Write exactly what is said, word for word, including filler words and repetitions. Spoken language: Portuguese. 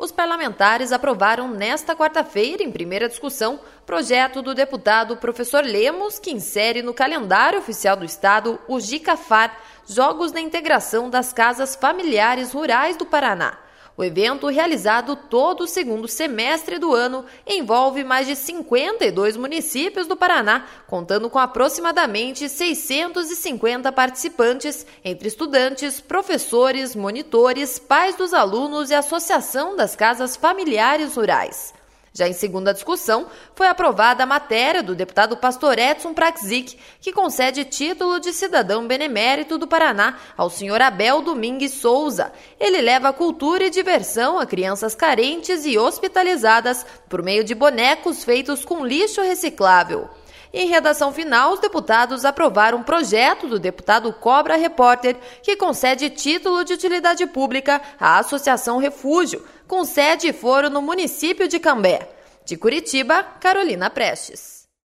Os parlamentares aprovaram nesta quarta-feira, em primeira discussão, projeto do deputado professor Lemos, que insere no calendário oficial do Estado o Gicafar, Jogos da Integração das Casas Familiares Rurais do Paraná. O evento, realizado todo o segundo semestre do ano, envolve mais de cinquenta e dois municípios do Paraná, contando com aproximadamente seiscentos e cinquenta participantes, entre estudantes, professores, monitores, pais dos alunos e Associação das Casas Familiares Rurais. Já em segunda discussão, foi aprovada a matéria do deputado Pastor Edson Praxic, que concede título de cidadão benemérito do Paraná ao senhor Abel Domingues Souza. Ele leva cultura e diversão a crianças carentes e hospitalizadas por meio de bonecos feitos com lixo reciclável. Em redação final, os deputados aprovaram um projeto do deputado Cobra Repórter, que concede título de utilidade pública à Associação Refúgio, com sede e foro no município de Cambé. De Curitiba, Carolina Prestes.